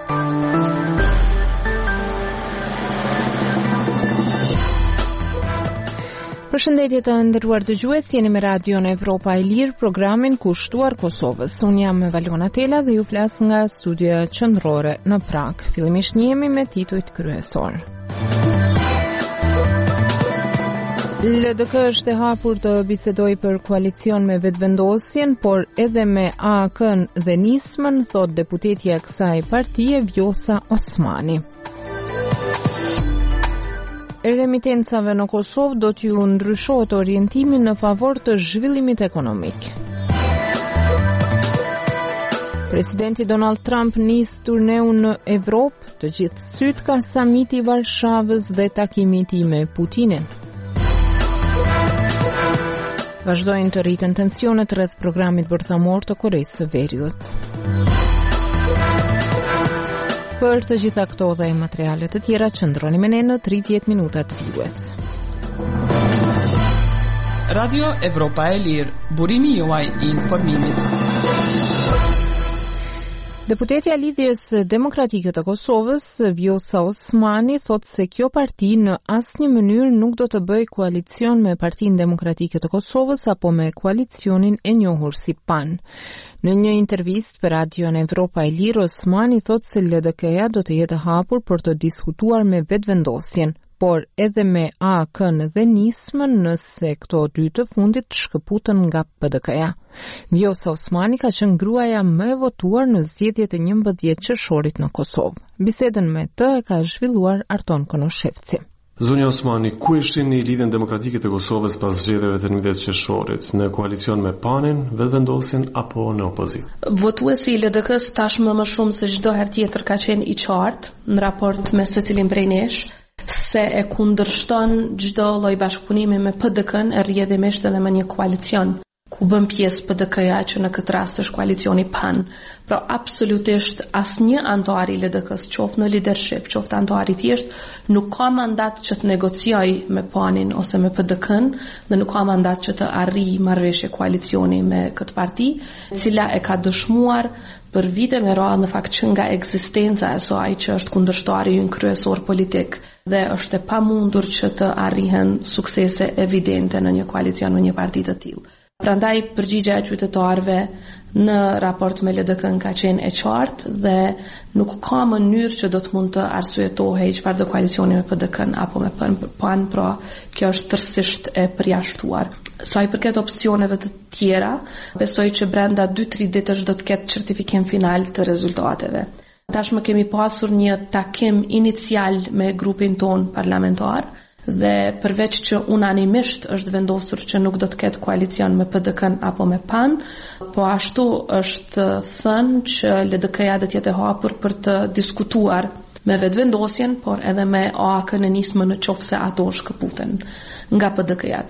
Përshëndetje të nderuar dëgjues, jeni me Radion Evropa e Lirë, programin kushtuar Kosovës. Unë jam Valona Tela dhe ju flas nga studioja qendrore në Prag. Fillimisht njihemi me titujt kryesor. LDK është e hapur të bisedojë për koalicion me vetëvendosjen, por edhe me AK-n dhe Nismën, thot deputetja e kësaj partie Vjosa Osmani. Remitencave në Kosovë do t'ju ndryshohet orientimin në favor të zhvillimit ekonomik. Presidenti Donald Trump nis turneun në Evropë, të gjithë syt ka samiti i Varshavës dhe takimi i tij me Putinin. Vazhdojnë të rriten tensionet rreth programit bërthamor të Koresë së Veriut. Për të gjitha këto dhe materialet të tjera, qëndroni me ne në 30 minuta të vjues. Radio Evropa e Lirë, burimi juaj i informimit. Deputetja e Lidhjes Demokratike të Kosovës, Vjosa Osmani, thot se kjo parti në asnjë mënyrë nuk do të bëjë koalicion me Partinë Demokratike të Kosovës apo me koalicionin e njohur si PAN. Në një intervistë për Radion Evropa e Lirë, Osmani thot se LDK-ja do të jetë hapur për të diskutuar me vetëvendosjen, por edhe me AK-n dhe Nismën nëse këto dy të fundit shkëputën nga PDK-ja. Vjosa Osmani ka qenë gruaja më e votuar në zgjedhjet e 11 qershorit në Kosovë. Bisedën me të ka zhvilluar Arton Konoshevci. Zonja Osmani, ku ishin në Lidhjen Demokratike të Kosovës pas zgjedhjeve të 11 qershorit? Në koalicion me PAN-in, vetëvendosjen apo në opozitë? Votuesi i LDK-s tashmë më shumë se çdo herë tjetër ka qenë i qartë në raport me secilin prej nesh se e kundërshton çdo lloj bashkëpunimi me PDK-n e rrjedhimisht edhe me një koalicion ku bën pjesë PDK-ja që në këtë rast është koalicioni PAN. Pra absolutisht asnjë antar i LDK-s, qoftë në leadership, qoftë antar i thjesht, nuk ka mandat që të negociojë me PAN-in ose me PDK-n dhe nuk ka mandat që të arrijë marrëveshje koalicioni me këtë parti, e cila e ka dëshmuar për vite me radhë në fakt që nga ekzistenca e saj që është kundërshtari ynë kryesor politik dhe është e pamundur që të arrihen suksese evidente në një koalicion me një parti të tillë. Prandaj përgjigjja e qytetarëve në raport me LDK-n ka qenë e qartë dhe nuk ka mënyrë që do të mund të arsyetohej çfarë do koalicioni me PDK-n apo me PAN, pra kjo është tërësisht e përjashtuar. Sa i përket opsioneve të tjera, besoj që brenda 2-3 ditësh do të ketë certifikim final të rezultateve. Tashmë kemi pasur një takim inicial me grupin ton parlamentar dhe përveç që unanimisht është vendosur që nuk do të ketë koalicion me PDK-n apo me PAN, po ashtu është thënë që LDK-ja do të jetë e hapur për të diskutuar me vetëvendosjen, por edhe me AK-n e Nismën nëse ato shkëputen nga PDK-ja.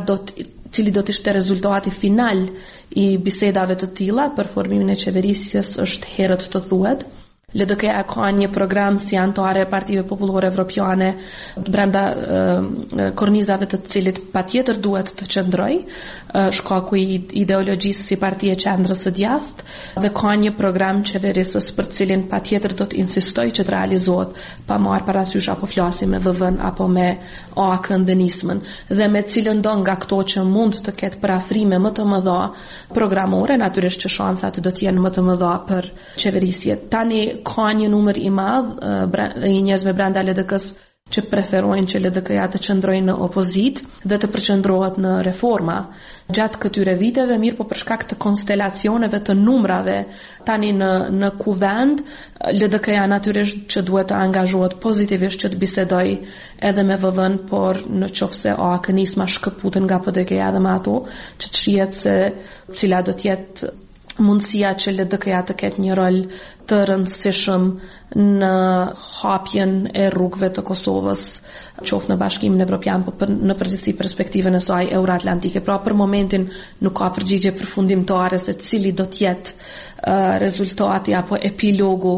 Cili do të ishte rezultati final i bisedave të tilla për formimin e qeverisjes është herët të thuhet. LDK-ja ka një program si antare e Partive Popullore Evropiane brenda kornizave të cilit patjetër duhet të qëndroj, shkaku i ideologjisë si parti e qendrës së djathtë dhe ka një program qeverisës për cilin patjetër do të insistoj që të realizohet pa marrë parasysh apo flasim me VV-n apo me AK-n dhe Nismën dhe me cilën do nga këto që mund të ketë parafrime më të mëdha programore, natyrisht që shansat do të jenë më të mëdha për qeverisje. Tani ka një numër i madh i njerëzve brenda LDK-s që preferojnë që LDK-ja të qëndrojnë në opozit dhe të përqendrohet në reforma gjatë këtyre viteve, mirë po për shkak të konstelacioneve të numrave tani në kuvend, LDK-ja natyrisht që duhet të angazhohet pozitivisht që të bisedoj edhe me VV-n, por në qofse AK-Nisma shkëputen nga PDK-ja dhe me ato, që të shihet se cila do të jetë mundësia që LDK-ja të ketë një rol të rëndësishëm në hapjen e rrugëve të Kosovës, qoftë në Bashkimin Evropian, por në përgjithësi perspektivën e saj euroatlantike. Pra për momentin nuk ka përgjigje përfundimtare se cili do të jetë rezultati apo epilogu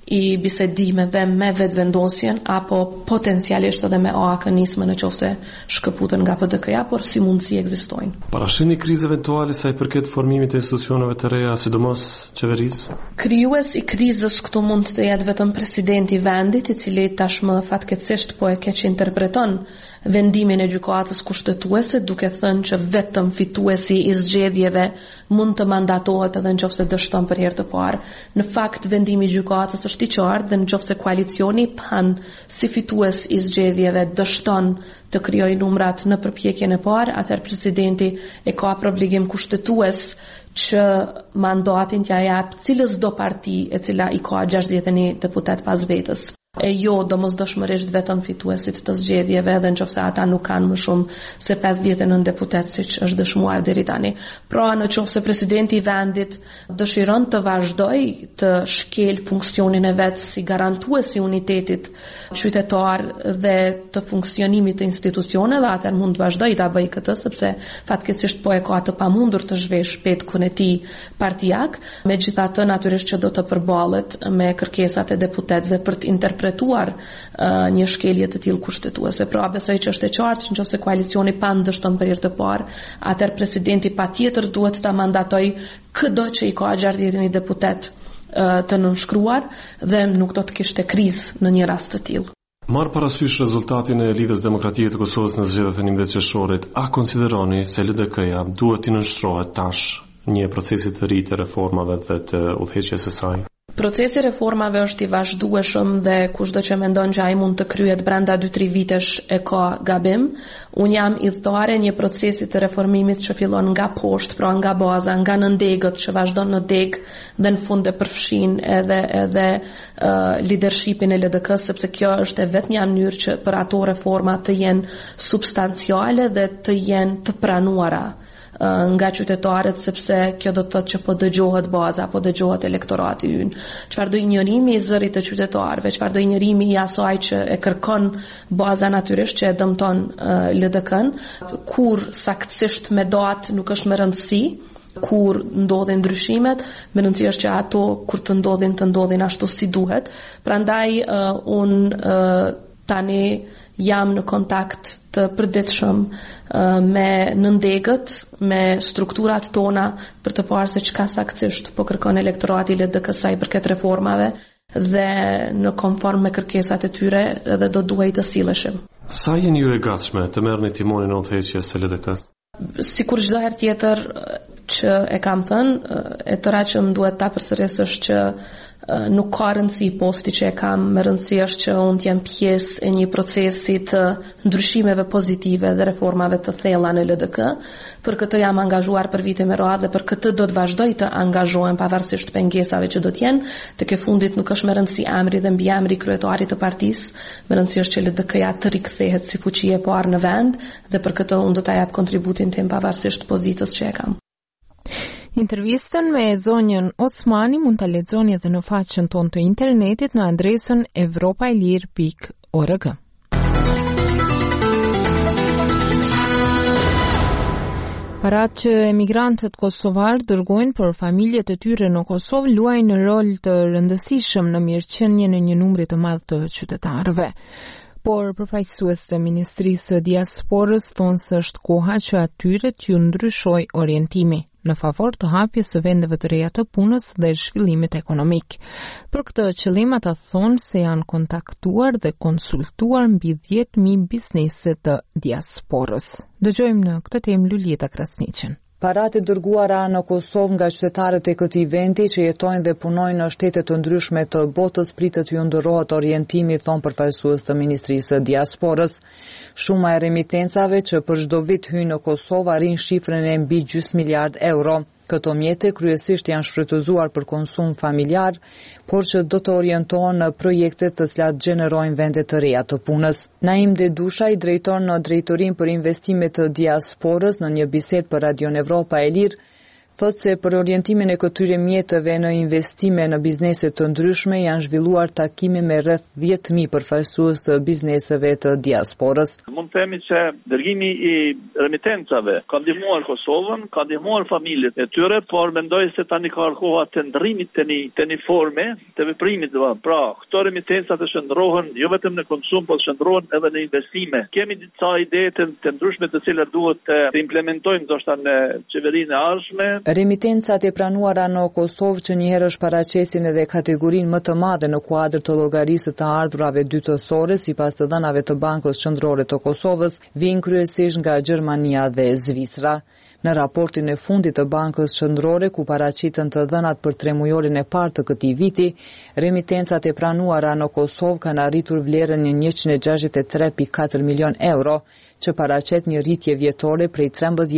i bisedimeve me vetëvendosjen apo potencialisht edhe me mekanizme nëse shkëputen nga PDK-ja, por si mundësi ekzistojnë. Parashini krizë eventuale sa i përket formimit të institucioneve të reja, sidomos qeverisë? Krijues i krizës këtu mund të jetë vetëm presidenti i vendit, i cili tashmë fatkeqësisht po e keq interpreton vendimin e gjykatës kushtetuese, duke thënë që vetëm fituesi i zgjedhjeve mund të mandatohet edhe nëse dështon për herë të parë. Në fakt, vendimi i gjykatës është i qartë dhe nëse koalicioni PAN si fitues i zgjedhjeve dështon të krijojë numrat në përpjekjen e parë, atëherë presidenti e ka për obligim kushtetues që mandatin t'ja jap cilësdo parti e cila i ka 61 deputet pas vetës. E jo domosdoshmërisht vetëm fituesit të zgjedhjeve dhe nëse ata nuk kanë më shumë se 59 deputet siç është dëshmuar deri tani. Pra nëse presidenti i vendit dëshiron të vazhdoj të shkel funksionin e vet si garantues i unitetit qytetar dhe të funksionimit të institucioneve, atëherë mund të vazhdoj ta bëj këtë sepse fatkeqësisht po e ka të pamundur të zhvesh petkun e tij partijak, megjithatë natyrisht që do të përballet me kërkesat e deputetëve për të interpretuar një shkelje të tillë kushtetuese. Pra besoj që është e qartë që nëse koalicioni PAN dështon për herë të parë, atëherë presidenti patjetër duhet ta mandatojë çdo që i ka 61 deputet të nënshkruar dhe nuk do të kishte krizë në një rast të tillë. Marr parasysh rezultatin e lidhjes demokratike të Kosovës në zgjedhjet e 11 qershorit, a konsideroni se LDK-ja duhet të nënshtrohet tash një procesi të ri të reformave dhe të udhëheqjes së saj? Procesi reformave është i vazhdueshëm dhe kushdo që mendon që ai mund të kryhet brenda 2-3 vitesh e ka gabim. Unë jam idhëtare një procesi të reformimit që fillon nga poshtë, pra nga baza, nga nëndegët që vazhdon në deg dhe në fund e përfshin edhe leadershipin e LDK-s, sepse kjo është vetëm mënyrë që për ato reforma të jenë substanciale dhe të jenë të pranuara nga qytetarët, sepse kjo do të thotë që po dëgjohet baza, po dëgjohet elektorati ynë. Çfarë do injorimi i zërit të qytetarëve, çfarë do injorimi i asaj që e kërkon baza natyrisht që e dëmton LDK-n, kur saktësisht me datë nuk është më rëndësi, kur ndodhin ndryshimet, më rëndësi është që ato kur të ndodhin ashtu si duhet. Prandaj tani jam në kontakt të përditshëm me nëndegët, me strukturat tona për të parë se çka saktësisht po kërkon elektorati i LDK-s sa i përket reformave dhe në konform me kërkesat e tyre edhe do duhej të silleshim. Sa jeni ju e gatshme të merrni timonin e udhëheqjes së LDK-s? Sikur çdo herë tjetër që e kam thënë, e tëra që më duhet ta përsëris është që nuk ka rëndësi posti që e kam, me rëndësi është që unë t'jem pjesë e një procesi të ndryshimeve pozitive dhe reformave të thella në LDK. Për këtë jam angazhuar për vite me radhë dhe për këtë do të vazhdoj të angazhohem pavarësisht pengesave që do t'jenë. Tek e fundit nuk është me rëndësi emri dhe mbi emri kryetarit të partisë, me rëndësi është që LDK-ja të rikthehet si fuqi e parë në vend dhe për këtë unë do ta jap kontributin tim pavarësisht pozitës që e kam. Intervistën me zonjën Osmani mund të lexoni edhe në faqen tonë të internetit në adresën evropailir.org. Parat që emigrantët kosovar dërgojnë për familjet e tyre në Kosovë luajnë rol të rëndësishëm në mirëqenien e një numri të madh të qytetarëve. Por përfaqësues e Ministrisë së Diasporës thonë se është koha që atyre t'ju ndryshojë orientimi në favor të hapjes së vendeve të reja të punës dhe zhvillimit ekonomik. Për këtë qëllim ata thonë se janë kontaktuar dhe konsultuar mbi 10.000 biznese të diasporës. Dëgjojmë në këtë temë Luljeta Krasniqen. Parat e dërguara në Kosovë nga qytetarët e këtij vendi që jetojnë dhe punojnë në shtete të ndryshme të botës pritet ju ndërrohet orientimi, thon përfaqësues të Ministrisë së Diasporës. Shuma e remitencave që për çdo vit hyjnë në Kosovë arrin shifrën e mbi gjysmë miliard euro. Këto mjete kryesisht janë shfrytëzuar për konsum familjar, por që do të orientohen në projekte të cilat gjenerojnë vende të reja të punës. Naim Dedusha, i drejtor në Drejtorinë për Investimet të Diasporës, në një bisedë për Radion Evropa e Lirë, thotë se për orientimin e këtyre mjetëve në investime në biznese të ndryshme janë zhvilluar takime me rreth 10.000 përfaqësues të bizneseve të diasporës. Mund të themi se dërgimi i remitencave ka ndihmuar Kosovën, ka ndihmuar familjet e tyre, por mendoj se tani ka koha të ndrimit të një forme të veprimit. Pra, këto remitenca të shndrohen jo vetëm në konsum, por shndrohen edhe në investime. Kemi disa ide të ndryshme të cilat duhet të implementojmë ndoshta në qeverinë e ardhshme. Remitencat e pranuara në Kosovë që njëherë paraqesin edhe kategorinë më të madhe në kuadër të llogarisë të ardhurave dytësore sipas të dhënave të Bankës Qendrore të Kosovës, vijnë kryesisht nga Gjermania dhe Zvicra. Në raportin e fundit të Bankës Qendrore, ku paraqiten të dhënat për tremujorin e parë të këtij viti, remitencat e pranuara në Kosovë kanë arritur vlerën në 163.4 milion euro, që paraqet një rritje vjetore prej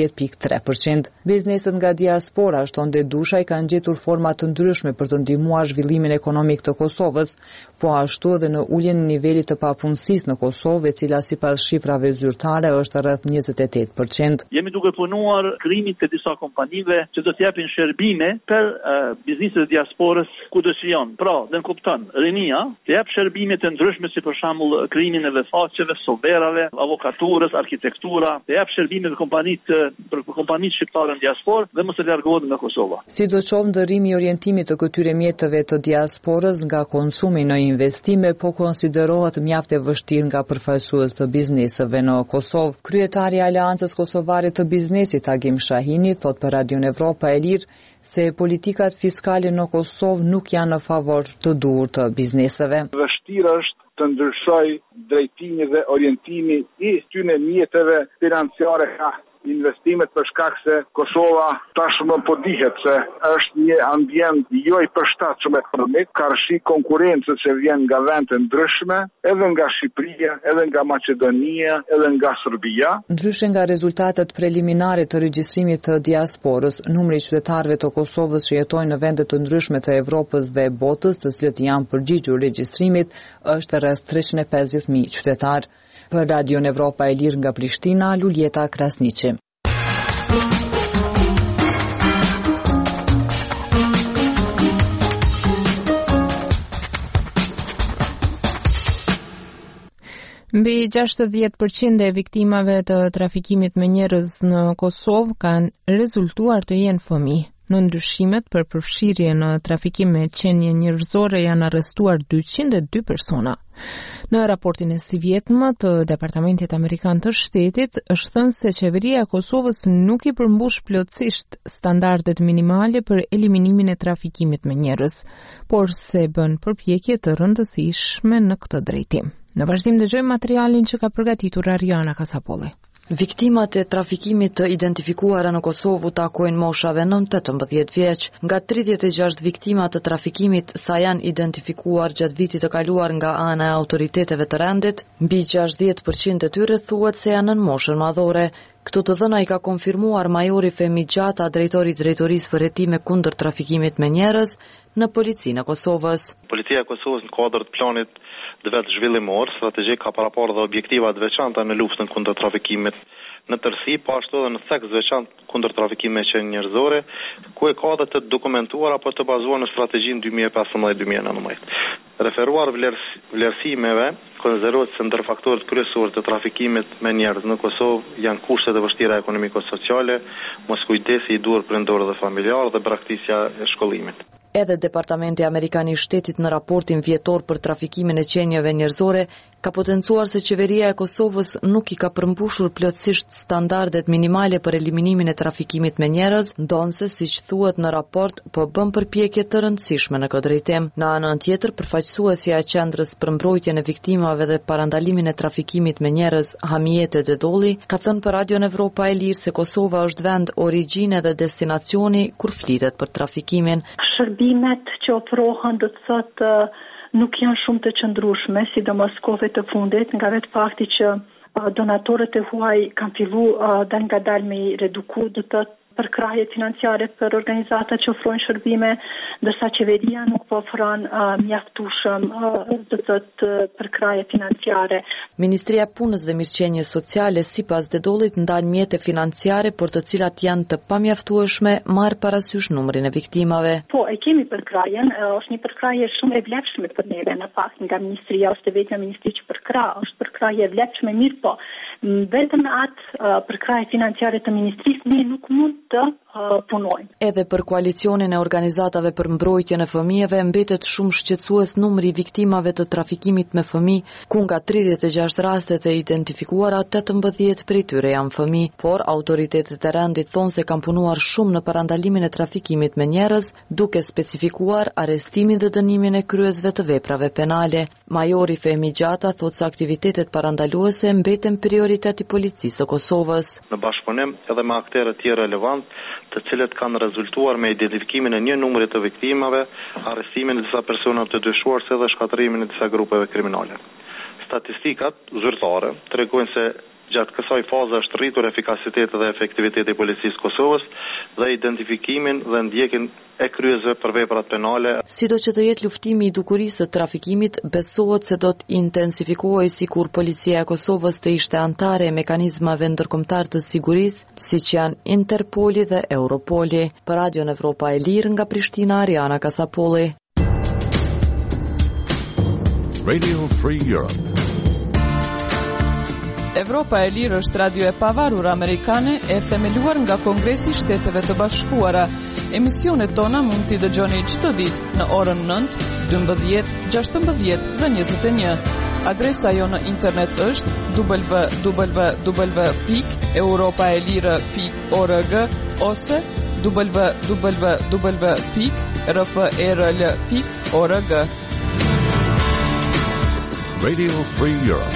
13.3%. Bizneset nga diaspora, shtonde Dushaj, kanë gjetur forma të ndryshme për të ndihmuar zhvillimin ekonomik të Kosovës, po ashtu edhe në uljen e nivelit të papunësisë në Kosovë, e cila sipas shifrave zyrtare është rreth 28%. Jemi duke punuar krijimit të disa kompanive që do të japin shërbime për bizneset e diasporës ku dëshiron. Pra, dhe në kupton, rinia të jap shërbime të ndryshme si për shembull krijimin e vefaqeve, soberave, avokaturës, arkitektura, të jap shërbime për kompanitë shqiptare në diasporë dhe mos të largohet nga Kosova. Sidoqoftë, ndërrimi i orientimit të këtyre mjetëve të diasporës nga konsumi në investime po konsiderohet mjaft e vështirë nga përfaqësues të bizneseve në Kosovë. Kryetari i Aleancës Kosovare të Biznesit, Agim Shahini, thot për Radio Evropa e Lirë se politikat fiskale në Kosovë nuk janë në favor të duhur të bizneseve. Vështirë është të ndryshoj drejtimi dhe orientimi i këtyre mjeteve financiare ka investimet për shkak se Kosova tashmë po dihet se është një ambient jo i përshtatshëm ekonomik, ka rëshi konkurrencë që vjen nga vende ndryshme, edhe nga Shqipëria, edhe nga Maqedonia, edhe nga Serbia. Ndryshe nga rezultatet preliminare të regjistrimit të diasporës, numri i qytetarëve të Kosovës që jetojnë në vende të ndryshme të Evropës dhe botës, të cilët janë përgjigjur regjistrimit, është rreth 350.000 qytetar. Për Radio Evropa e Lirë nga Prishtina, Luljeta Krasniqi. Mbi 60% e viktimave të trafikimit me njerëz në Kosovë kanë rezultuar të jenë fëmijë. Në ndryshimet për përfshirje në trafikim me qenie njerëzore janë arrestuar 202 persona. Në raportin e sivjetëm të Departamentit Amerikan të Shtetit, është thënë se qeveria e Kosovës nuk i përmbush plotësisht standardet minimale për eliminimin e trafikimit me njerëz, por se bën përpjekje të rëndësishme në këtë drejtim. Në vazhdim dëgjojmë materialin që ka përgatitur Ariana Kasapolli. Viktimat e trafikimit të identifikuara në Kosovë takojnë moshave 9-18 vjeç. Nga 36 viktimat të trafikimit sa janë identifikuar gjatë vitit të kaluar nga ana e autoriteteve të rendit, mbi 60% e tyre thuhet se janë në moshën madhore. Këto të dhëna i ka konfirmuar majori Femi Gjata, drejtori i drejtorisë për hetime kundër trafikimit me njerëz në Policinë e Kosovës. Policia e Kosovës në kuadër të planit dhe vetë zhvillimor, strategjik ka parapar dhe objektiva të veçanta në luftën kundër trafikimit në tërsi, po ashtu edhe në theks veçantë kundër trafikimit me qenie njerëzore, ku e ka dhe të dokumentuar apo të bazuar në strategjinë 2015-2019. Referuar vlerësimeve, konsiderohet se ndër faktorët kryesorë të trafikimit me njerëz në Kosovë janë kushtet e vështira ekonomiko-sociale, moskujdesi i duhur prindor dhe familjar dhe braktisja e shkollimit. Edhe Departamenti Amerikan i Shtetit në raportin vjetor për trafikimin e qenieve njerëzore ka potencuar se qeveria e Kosovës nuk i ka përmbushur plotësisht standardet minimale për eliminimin e trafikimit me njerëz, ndonse siç thuhet në raport, po bën përpjekje të rëndësishme në këtë drejtim. Në anën tjetër, përfaqësuesja e qendrës për mbrojtjen e viktimave dhe parandalimin e trafikimit me njerëz, Hamiyete Dedolli, ka thënë për Radio Evropa e Lirë se Kosova është vend origjine dhe destinacioni kur flitet për trafikimin. Shërbimet që ofrohen do të thotë nuk janë shumë të qëndrueshme, sidomos kohëve të fundit, nga vetë fakti që donatorët e huaj kanë filluar ngadalë me reduku, do të përkrahje financiare për organizata që ofrojnë shërbime, ndërsa qeveria nuk po ofron mjaftueshëm përkrahje financiare. Ministria e Punës dhe Mirëqenies Sociale sipas Dedollit ndan mjete financiare por të cilat janë të pamjaftueshme, marr parasysh numrin e viktimave. Po, e kemi përkrahjen, është një përkrahje shumë e vlefshme për neve, në fakt nga ministria është vetëm ministri që është përkrahje e vlefshme, mirë po. Vetëm atë përkrahje financiare të ministrisë ne nuk mund të punojmë. Edhe për koalicionin e organizatave për mbrojtjen e fëmijëve mbetet shumë shqetësues numri i viktimave të trafikimit me fëmijë, ku nga 36 rastet e identifikuara 18 prej tyre janë fëmijë, por autoritetet e rendit thonë se kanë punuar shumë në parandalimin e trafikimit me njerëz, duke specifikuar arrestimin dhe dënimin e kryesve të veprave penale. Majori Fehmi Gjata thotë se aktivitetet parandaluese mbeten prioritet i policisë së Kosovës. Në bashkëpunim edhe me aktorë të tjerë relevant, të cilët kanë rezultuar me identifikimin e një numri të viktimave, arrestimin e disa personave të dyshuar se dhe shkatrimin e disa grupeve kriminale. Statistikat zyrtare tregojnë se gjatë kësaj faze është rritur efikasiteti dhe efektiviteti i policisë së Kosovës dhe identifikimin dhe ndjekjen e kryesve për veprat penale. Sido që të jetë luftimi i dukurisë së trafikimit, besohet se do të intensifikohej sikur policia e Kosovës të ishte antare e mekanizmave ndërkombëtar të sigurisë, siç janë Interpoli dhe Europoli. Për Radion Evropa e Lirë nga Prishtina, Ariana Kasapolli. Radio Free Europe. Evropa e Lirë është radio e pavarur amerikane e themeluar nga Kongresi i Shteteve të Bashkuara. Emisionet tona mund t'i dëgjoni çdo ditë në orën 9, 12, 16 dhe 21. Adresa jo në internet është www.europaelire.org ose www.rferl.org. Radio Free Europe.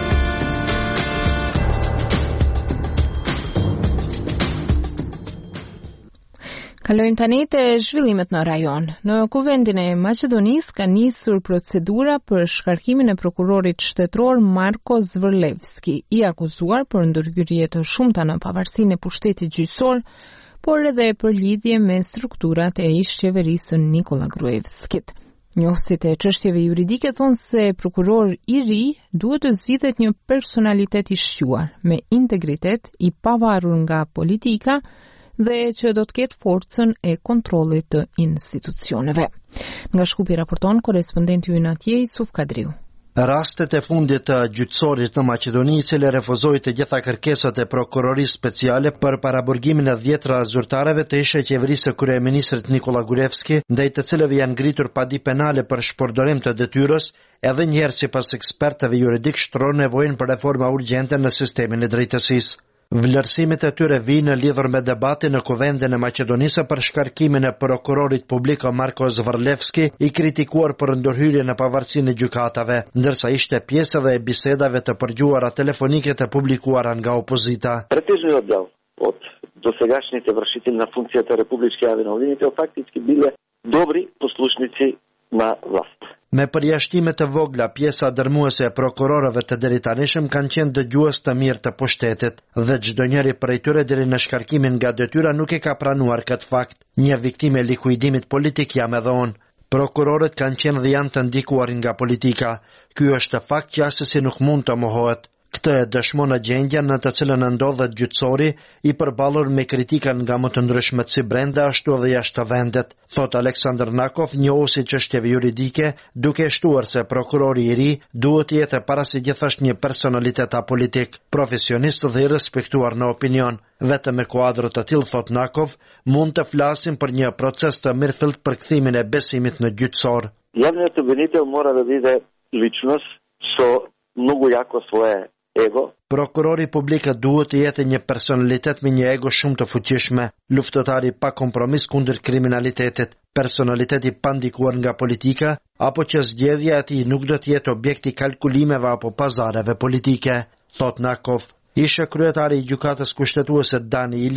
Kalojmë tani te zhvillimet në rajon. Në Kuvendin e Maqedonisë ka nisur procedura për shkarkimin e prokurorit shtetëror Marko Zvërlevski, i akuzuar për ndërhyrje të shumta në pavarësinë e pushtetit gjyqësor, por edhe për lidhje me strukturat e ish-qeverisë Nikola Gruevskit. Njohësit e çështjeve juridike thonë se prokuror i ri duhet të zgjidhet një personalitet i shquar, me integritet, i pavarur nga politika dhe që do të ketë forcën e kontrollit të institucioneve. Nga Shkupi raporton korespondenti ynë atje Isuf Kadriu. Rastet e fundit të gjyqësorit në Maqedoni, i cili refuzoi të gjitha kërkesat e prokurorisë speciale për paraburgimin e 10 zyrtarëve të ish-qeverisë së kryeministrit Nikola Gruevski, ndaj të cilëve janë ngritur padi penale për shpërdorim të detyrës, edhe njëherë sipas ekspertëve juridik shtrohen nevojën për reforma urgjente në sistemin e drejtësisë. Vlerësimet e tyre vijnë lidhur me debatin në Kuvendin e Maqedonisë për shkarkimin e prokurorit publik Marko Zvërlevski, i kritikuar për ndërhyrje në pavarësinë e gjykatave, ndërsa ishte pjesë edhe e bisedave të përgjuara telefonike të publikuara nga opozita. Pretežni отдел от досегашните вършители на функцията републички авиновлините фактически биле добри послушници на власт. Me përjashtime të vogla, pjesa dërmuese e prokurorëve të deritanishëm kanë qenë dëgjues të mirë të pushtetit, dhe çdo njeri prej tyre deri në shkarkimin nga detyra nuk e ka pranuar këtë fakt. Një viktimë e likuidimit politik jam edhe unë. Prokurorët kanë qenë dhe janë të ndikuar nga politika. Ky është fakt që asesi nuk mund të mohohet. Këtë e dëshmon gjendja në të cilën ndodhet gjyqësori, i përballur me kritika nga më të ndryshmet si brenda ashtu edhe jashtë vendet, thot Aleksandr Nakov, njohuesi çështjeve juridike, duke shtuar se prokurori i ri duhet jetë para së gjithashtu një personalitet apolitik, profesionist dhe i respektuar në opinion. Vetëm me kuadro të tillë, thot Nakov, mund të flasim për një proces të mirëfillt për kthimin e besimit në gjyqësor. Javният обвинител mora да биде личност со много јако свое ego. Prokurori publik duhet të jetë një personalitet me një ego shumë të fuqishme, luftëtari pa kompromis kundër kriminalitetit, personaliteti pa ndikuar nga politika, apo që zgjedhja e tij nuk do të jetë objekt i kalkulimeve apo pazareve politike, thot Nakov. Ishe kryetari i gjykatës kushtetuese Dani Iljev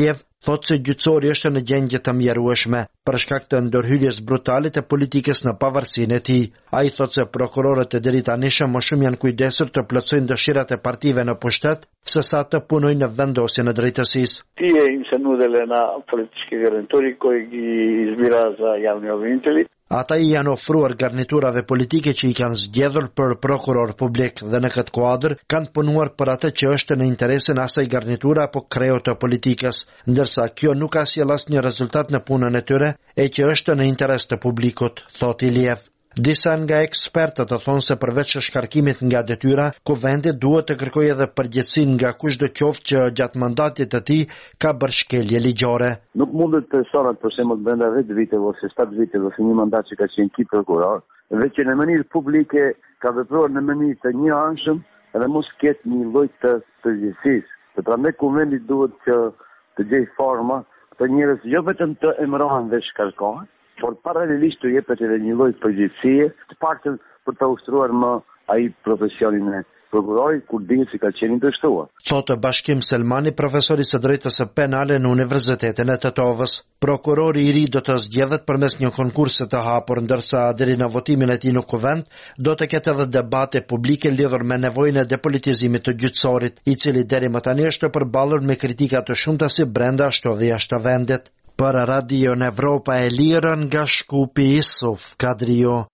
thotë se gjyqësori është në gjendje të mjerueshme për shkak të ndërhyrjes brutale të politikës në pavarësinë e tij. Ai thotë se prokurorët e deritanishëm më shumë janë kujdesur të plotësojnë dëshirat e partive në pushtet sesa të punojnë në vendosjen e drejtësisë. Tije im se nudele na politički garnitori koji izbira za javni ovinteli. Ata i janë ofruar garniturave politike që i kanë zgjedhur për prokuror publik dhe në këtë kuadër kanë punuar për atë që është në interesin asaj garnitura apo kreu të politikës, ndërsa kjo nuk ka sjell asnjë rezultat në punën e tyre e që është në interes të publikut, thotë Iliev. Disa nga ekspertët thonë se përveç shkarkimit nga detyra, kuvendi duhet të kërkojë edhe përgjegjësinë nga kushdo qoftë që gjatë mandatit të tij ka bërë shkelje ligjore. Nuk mundet personat për shembull brenda 10 viteve ose 7 viteve ose një mandat që ka qenë ki prokuror, dhe që në mënyrë publike ka vepruar në mënyrë të njëanshëm dhe mos ketë një lloj të përgjegjësisë. Prandaj kuvendi duhet që të gjejë forma të njerëz jo vetëm të emërohen dhe shkarkohen, por paralelisht të jepet edhe një lloj përgjegjësie, të paktën për të ushtruar më ai profesionin e prokurorit kur dihet se ka qenë dështuar. Thotë Bashkim Selmani, profesori së drejtës së penale në Universitetin e Tetovës. Prokurori i ri do të zgjedhet përmes një konkursi të hapur, ndërsa deri në votimin e tij në kuvend do të ketë edhe debate publike lidhur me nevojën e depolitizimit të gjyqësorit, i cili deri më tani është përballur me kritika të shumta si brenda ashtu dhe jashtë vendit. Për Radio në Evropa e Lirë nga Shkupi Isuf Kadrio.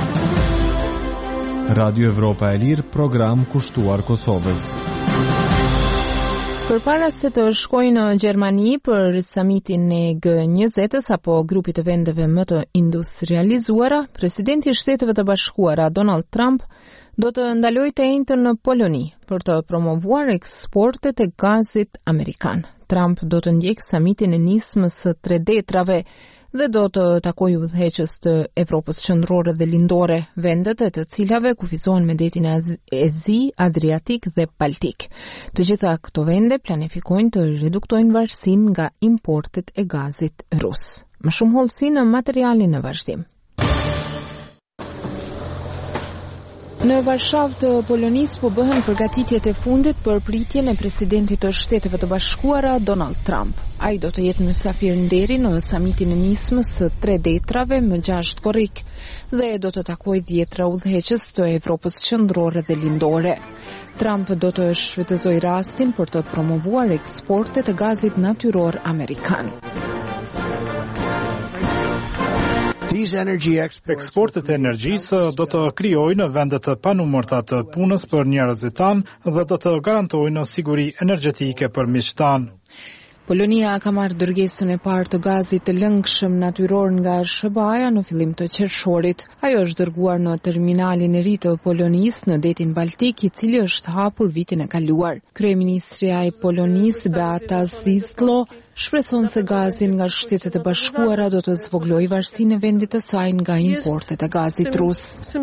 Radio Evropa e Lirë, program kushtuar Kosovës. Përpara se të shkojë në Gjermani për samitin e G20 apo grupit të vendeve më të industrializuara, presidenti i Shteteve të Bashkuara Donald Trump do të ndalojë të enjtën në Poloni për të promovuar eksportet e gazit amerikan. Trump do të ndjek samitin e nismës së 3 detrave dhe do të takojë udhëheqës të Evropës qendrore dhe lindore, vendet e të cilave kufizohen me detin e Zi, Adriatik dhe Baltik. Të gjitha këto vende planifikojnë të reduktojnë varësinë nga importet e gazit rus. Më shumë hollësi në materialin në vazhdim. Në Varshavë të Polonisë po bëhen përgatitjet e fundit për pritjen e presidentit të Shteteve të Bashkuara Donald Trump. Ai do të jetë mysafirnderi në samitin e nismës së 3 detrave më 6 korrik dhe do të takojë 10 udhëheqës të Evropës qendrore dhe lindore. Trump do të shfrytëzojë rastin për të promovuar eksportet e gazit natyror amerikan. Eksportet e energjisë do të krijojnë vende të panumërta të punës për njerëzit tanë dhe do të garantojnë siguri energjetike për miqtanë. Polonia ka marrë dërgesën e parë të gazit të lëngshëm natyror nga SBA-ja në fillim të qershorit. Ajo është dërguar në terminalin e ri të Polonisë në detin Baltik, i cili është hapur vitin e kaluar. Kryeministria e Polonisë Beata Szydło shpreson se gazin nga Shtetet e Bashkuara do të zvoglojë varësinë e vendit të saj nga importet e gazit rus.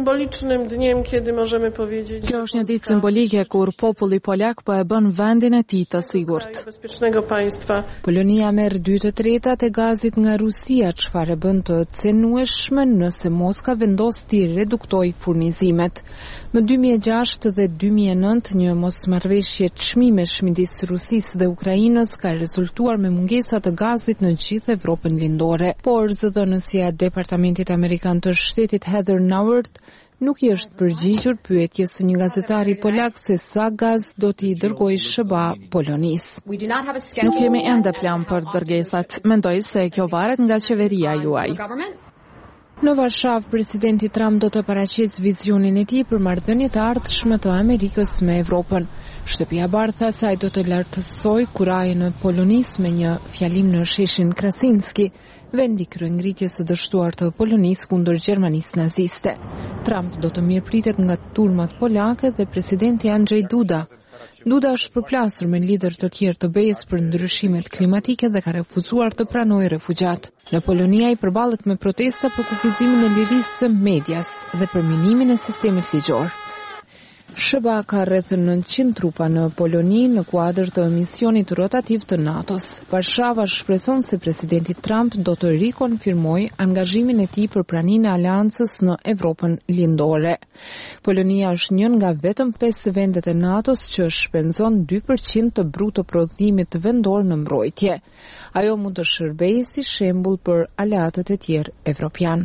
Kjo është një ditë simbolike kur populli polak po e bën vendin e tij të sigurt. Polonia merr 2/3 e gazit nga Rusia, çfarë bën të cenueshme nëse Moska vendos të reduktojë furnizimet. Më 2006 dhe 2009 një mosmarrëveshje çmimesh midis Rusisë dhe Ukrainës ka rezultuar me mungesa të gazit në gjithë Evropën lindore, por zëdhënësia e Departamentit Amerikan të Shtetit Heather Nauert nuk i është përgjigjur pyetjes së një gazetari polak se sa gaz do t'i dërgojë SBA Polonisë. Nuk kemi ende plan për dërgesat. Mendoj se kjo varet nga qeveria juaj. Në Varshavë, presidenti Trump do të paraqesë vizionin e tij për marrëdhëniet e ardhshme të Amerikës me Evropën. Shtëpia Bardhë tha se ai do të lartësojë kurajën e Polonisë me një fjalim në sheshin Krasinski, vendi kryengritjes së dështuar të Polonisë kundër Gjermanisë naziste. Trump do të mirëpritet nga turmat polake dhe presidenti Andrzej Duda. Duda është përplasur me lider të tjerë të BE-s për ndryshimet klimatike dhe ka refuzuar të pranojë refugjat. Në Poloni ai përballet me protesta për kufizimin e lirisë së medias dhe për minimin e sistemit ligjor. SBA ka rreth 900 trupa në Poloni në kuadër të misionit rotativ të NATO-s. Varshava shpreson se presidenti Trump do të rikonfirmojë angazhimin e tij për praninë e aleancës në Evropën lindore. Polonia është një nga vetëm 5 vendet e NATO-s që shpenzon 2% të bruto prodhimit vendor në mbrojtje. Ajo mund të shërbejë si shembull për aleatët e tjerë evropian.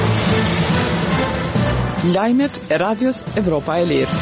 Lajmet e Radios Evropa e Lirë.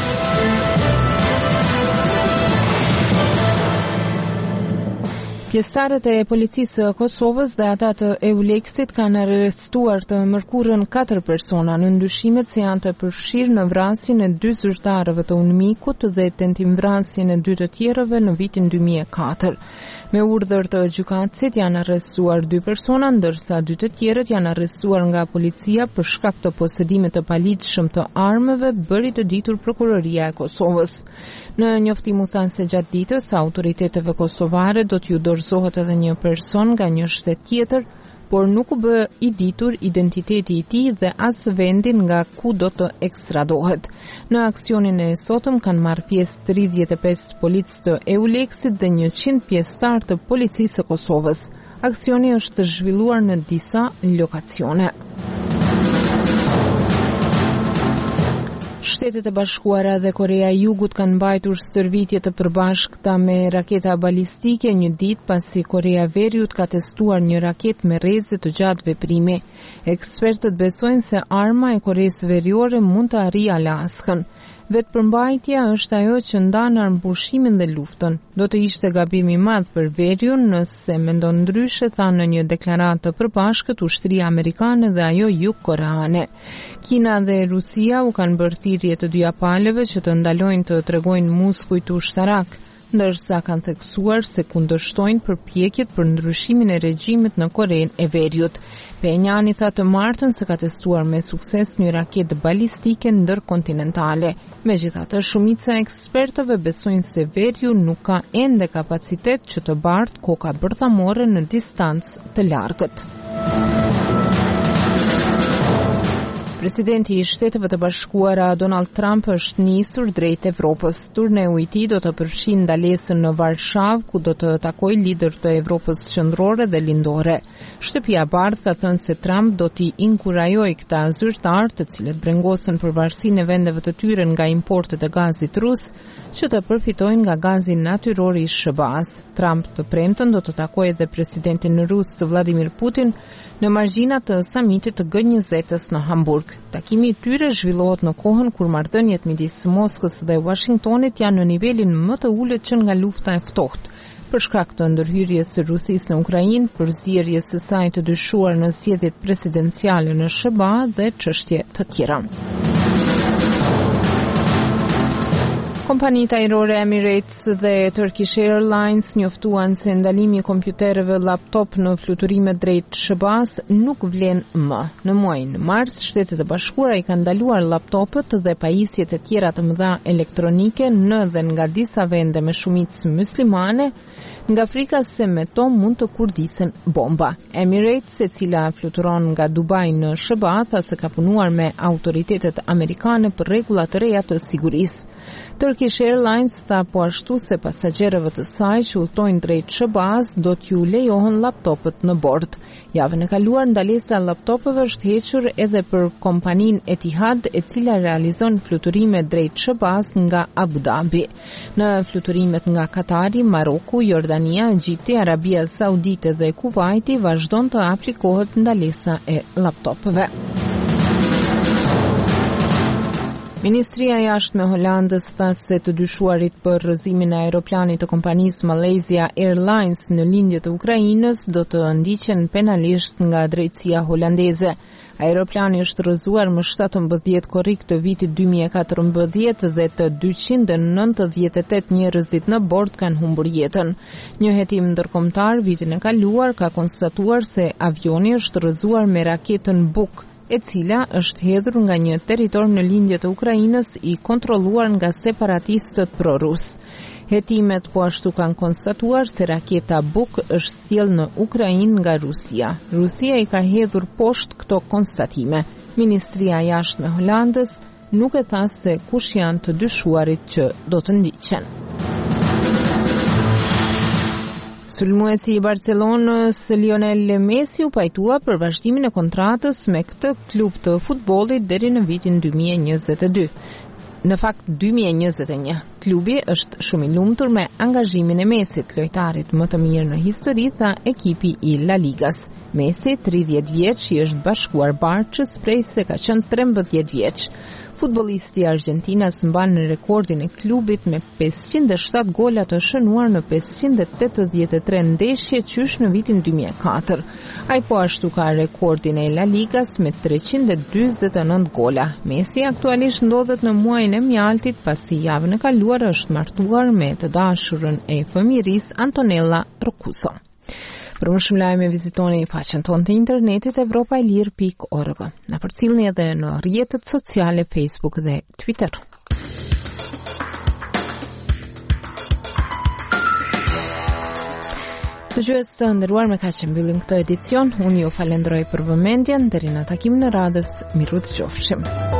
Pjesëtarët e policisë së Kosovës dhe ata të EULEX-it kanë arrestuar të mërkurën 4 persona në ndyshimet se janë të përfshirë në vrasjen e 2 zyrtarëve të UNMIK-ut dhe tentimvrasjen e 2 të tjerëve në vitin 2004. Me urdhër të gjykatësit janë arrestuar 2 persona, ndërsa 2 të tjerët janë arrestuar nga policia për shkak të posedimit të paligjshëm të armëve, bëri të ditur Prokuroria e Kosovës. Në njoftim u thanë se gjatë ditës autoriteteve kosovare do t'ju dorëzohet edhe një person nga një shtet tjetër, por nuk u bë i ditur identiteti i tij dhe as vendin nga ku do të ekstradohet. Në aksionin e sotëm kanë marrë pjesë 35 policë të EULEX-it dhe 100 pjesëtar të policisë së Kosovës. Aksioni është zhvilluar në disa lokacione. Shtetet e Bashkuara dhe Korea e Jugut kanë mbajtur stërvitje të përbashkëta me raketa balistike një ditë pasi Korea e Veriut ka testuar një raketë me rreze të gjatë veprimi. Ekspertët besojnë se arma e Koreas Veriore mund të arrijë Alaskën. Vetëpërmbajtja është ajo që ndan armëpurshimin dhe luftën. Do të ishte gabim i madh për Veriun nëse mendon ndryshe, tha në një deklaratë të përbashkët ushtria amerikane dhe ajo jugkoreane. Kina dhe Rusia u kanë bërë thirrje të dyja palëve që të ndalojnë të tregojnë muskujt ushtarak, ndërsa kanë theksuar se kundërshtojnë përpjekjet për ndryshimin e regjimit në Korenë e Veriut. Penjani tha të martën se ka testuar me sukses një raketë balistike ndërkontinentale. Megjithatë, shumica e ekspertëve besojnë se Veriu nuk ka ende kapacitet që të bartë koka bërthamore në distancë të largët. Presidenti i Shteteve të Bashkuara Donald Trump është nisur drejt Evropës. Turneu i tij do të përfshijë ndalesën në Varshavë, ku do të takojë lider të Evropës qendrore dhe lindore. Shtëpia e Bardhë ka thënë se Trump do t'i inkurajojë këta zyrtar, të cilët brengosen për varësinë e vendeve të tyre nga importet e gazit rus, që të përfitojnë nga gazi natyror i SBA-s. Trump të premten do të takojë edhe presidentin rus Vladimir Putin në margjinat të samitit të G20-s në Hamburg. Takimi i tyre zhvillohet në kohën kur marrëdhëniet midis Moskës dhe Washingtonit janë në nivelin më të ulët që nga lufta e ftohtë. Për shkak të ndërhyrjes së Rusisë në Ukrainë, përzierjes së saj të dyshuar në zgjedhjet presidenciale në SBA dhe çështje të tjera. Kompanitë ajrore Emirates dhe Turkish Airlines njoftuan se ndalimi i kompjuterëve laptop në fluturime drejt SBA-s nuk vlen më. Në muajin mars, Shtetet e Bashkuara i kanë ndaluar laptopët dhe pajisjet e tjera të mëdha elektronike në dhe nga disa vende me shumicë muslimane, nga frika se me to mund të kurdisen bomba. Emirates, e cila fluturon nga Dubai në SBA, tha se ka punuar me autoritetet amerikane për rregulla të reja të sigurisë. Turkish Airlines tha po ashtu se pasagjerëve të saj që udhtojnë drejt SBA-s do t'ju lejohen laptopët në bord. Javën e kaluar ndalesa e laptopëve është hequr edhe për kompaninë Etihad, e cila realizon fluturime drejt SBA-s nga Abu Dhabi. Në fluturimet nga Katari, Maroku, Jordania, Egjipti, Arabia Saudite dhe Kuwaiti vazhdon të aplikohet ndalesa e laptopëve. Ministria e Jashtme e Holandës tha se të dyshuarit për rrëzimin e aeroplanit të kompanisë Malaysia Airlines në lindje të Ukrainës do të ndiqen penalisht nga drejtësia holandeze. Aeroplani është rrëzuar më 17 korrik të vitit 2014 dhe të 298 njerëzit në bord kanë humbur jetën. Një hetim ndërkombëtar vitin e kaluar ka konstatuar se avioni është rrëzuar me raketën Buk, e cila është hedhur nga një territor në lindje të Ukrainës i kontrolluar nga separatistët pro-rus. Hetimet po ashtu kanë konstatuar se raketa Buk është sjellë në Ukrainë nga Rusia. Rusia i ka hedhur poshtë këto konstatime. Ministria e Jashtme e Holandës nuk e tha se kush janë të dyshuarit që do të ndiqen. Sulmuesi i Barcelonës Lionel Messi u pajtua për vazhdimin e kontratës me këtë klub të futbollit deri në vitin 2022. Në fakt 2021, klubi është shumë i lumtur me angazhimin e Messit, lojtarit më të mirë në histori, tha ekipi i La Ligas. Messi, 30 vjeç, i është bashkuar Barçës prej se ka qenë 13 vjeç. Futbollisti i Argjentinas mban rekordin e klubit me 507 gola të shënuar në 583 ndeshje qysh në vitin 2004. Ai po ashtu ka rekordin e La Ligas me 349 gola. Messi aktualisht ndodhet në muajin e mjaltit pasi javën e kaluar është martuar me të dashurën e fëmijërisë Antonella Roccuzzo. Për më shumë lajme vizitoni faqen tonë të internetit evropailir.org. Na përcjellni edhe në rrjetet sociale Facebook dhe Twitter. Dëgjues të nderuar, me kaq që mbyllim këtë edicion. Unë ju falenderoj për vëmendjen, deri në takimin e radhës. Miru të qofshim.